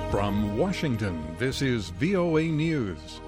From Washington, this is VOA News.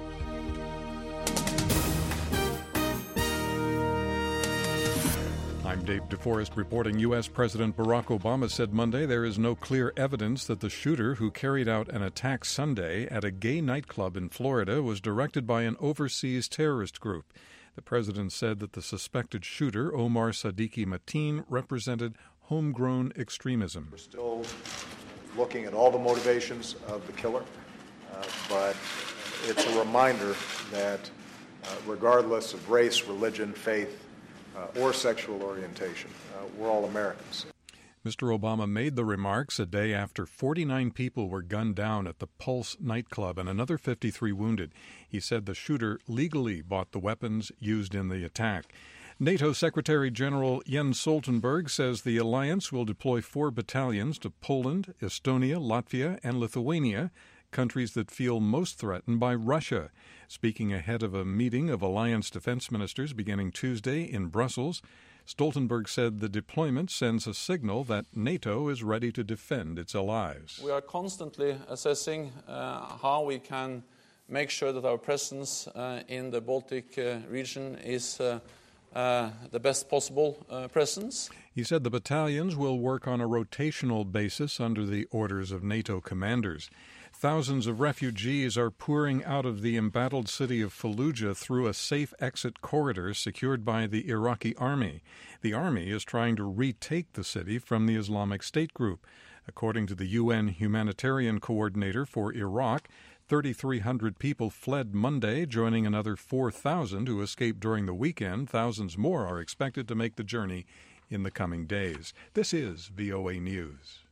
I'm Dave DeForest reporting. U.S. President Barack Obama said Monday there is no clear evidence that the shooter who carried out an attack Sunday at a gay nightclub in Florida was directed by an overseas terrorist group. The president said that the suspected shooter, Omar Sadiki Mateen, represented homegrown extremism. We're still looking at all the motivations of the killer, but it's a reminder that regardless of race, religion, faith, or sexual orientation, we're all Americans. Mr. Obama made the remarks a day after 49 people were gunned down at the Pulse nightclub and another 53 wounded. He said the shooter legally bought the weapons used in the attack. NATO Secretary General Jens Stoltenberg says the alliance will deploy 4 battalions to Poland, Estonia, Latvia, and Lithuania, countries that feel most threatened by Russia. Speaking ahead of a meeting of alliance defense ministers beginning Tuesday in Brussels, Stoltenberg said the deployment sends a signal that NATO is ready to defend its allies. We are constantly assessing how we can make sure that our presence in the Baltic region is the best possible presence. He said the battalions will work on a rotational basis under the orders of NATO commanders. Thousands of refugees are pouring out of the embattled city of Fallujah through a safe exit corridor secured by the Iraqi army. The army is trying to retake the city from the Islamic State group. According to the UN humanitarian coordinator for Iraq, 3,300 people fled Monday, joining another 4,000 who escaped during the weekend. Thousands more are expected to make the journey in the coming days. This is VOA News.